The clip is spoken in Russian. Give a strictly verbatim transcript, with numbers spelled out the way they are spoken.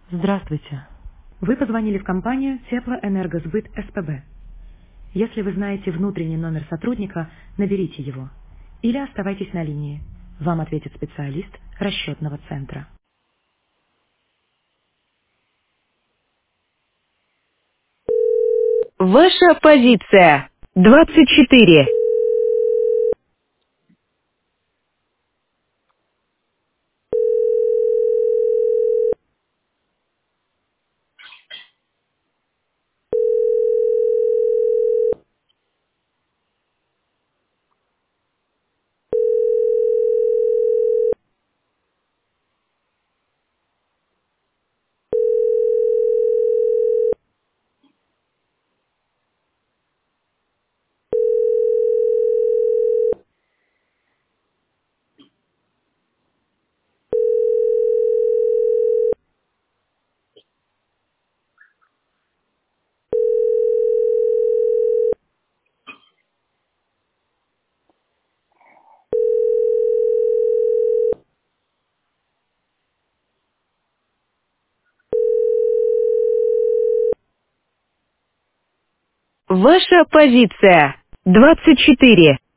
Здравствуйте. Вы позвонили в компанию Теплоэнергосбыт СПБ. Если вы знаете внутренний номер сотрудника, наберите его. Или оставайтесь на линии. Вам ответит специалист расчетного центра. Ваша позиция. двадцать четыре. Ваша позиция. двадцать четыре.